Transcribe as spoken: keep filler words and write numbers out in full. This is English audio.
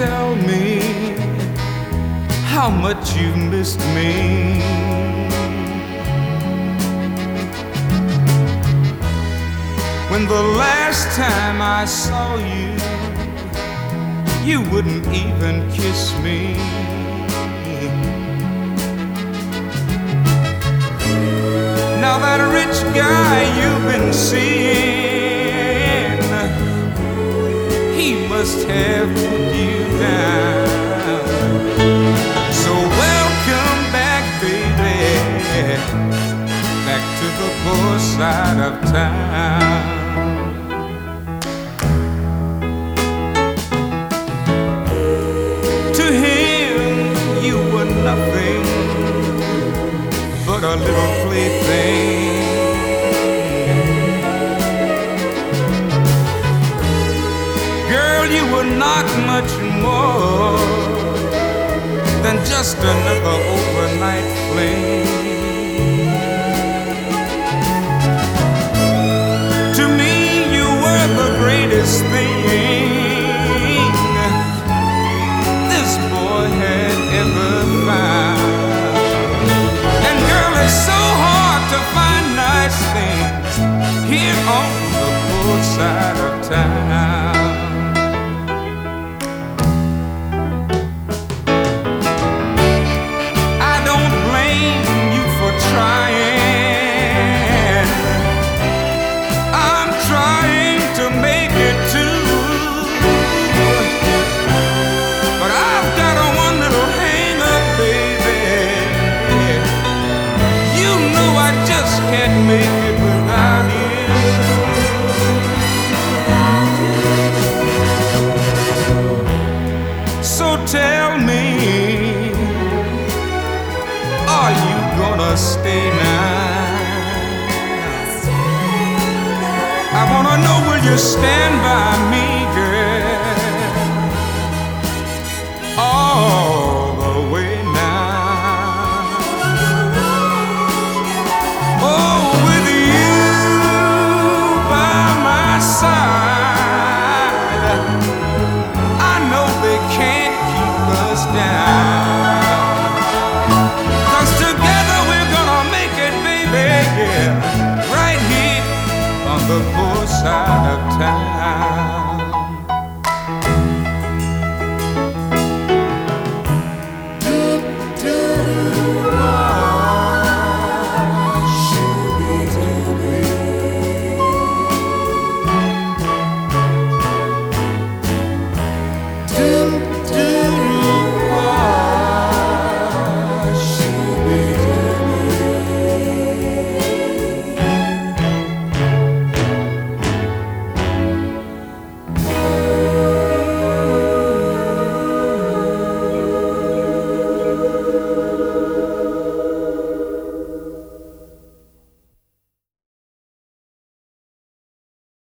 tell me how much you've missed me. When the last time I saw you, you wouldn't even kiss me. Now that rich guy you've been seeing, he must have put you down. So welcome back, baby, back to the poor side of town. To him you were nothing but a little plaything. Girl, you were not much more than just another overnight fling. To me, you were the greatest thing this boy had ever found. And girl, it's so hard to find nice things here on the poor side of town. Can't make it without you. So tell me, are you gonna stay now? I wanna know, will you stand by me?